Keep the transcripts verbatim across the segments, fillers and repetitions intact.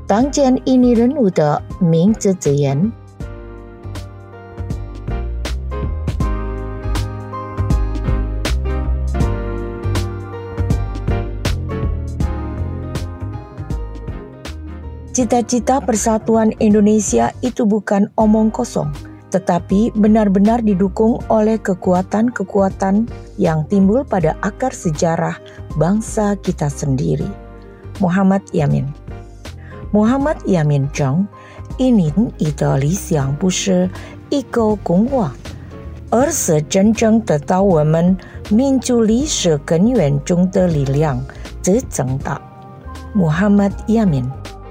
当见印尼人物的名字字眼。Cita-cita persatuan Indonesia itu bukan omong kosong, tetapi benar-benar didukung oleh kekuatan-kekuatan yang timbul pada akar sejarah bangsa kita sendiri. Muhammad Yamin Muhammad Yamin称，印尼意的理想不是一个共和，而是真正得到我们民族历史根源中的力量之增大。Muhammad Yamin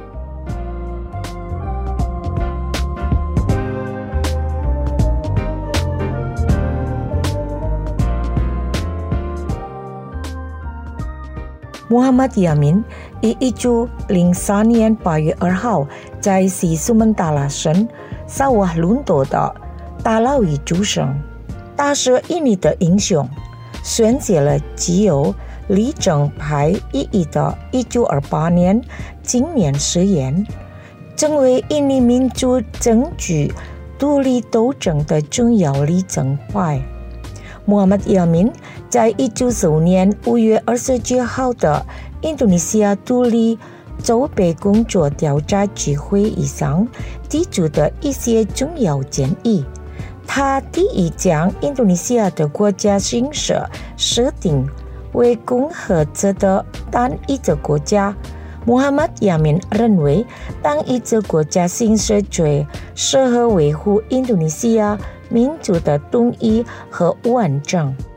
Muhammad Yamin 于一九零三年八月二号在西苏门答腊省萨瓦伦多的达拉维出生，他是印尼的英雄，宣写了具有里程碑意义的一九二八年青年誓言，成为印尼民族争取独立斗争的重要里程碑。Muhammad Yamin 在一九四五年五月二十九号的印度尼西亚独立筹备工作调查局会议上提出的一些重要建议。他第一将印度尼西亚的国家形势设定为共和制的单一个国家。Muhammad Yamin 认为，单一个国家形势最适合维护印度尼西亚民族的统一和完整。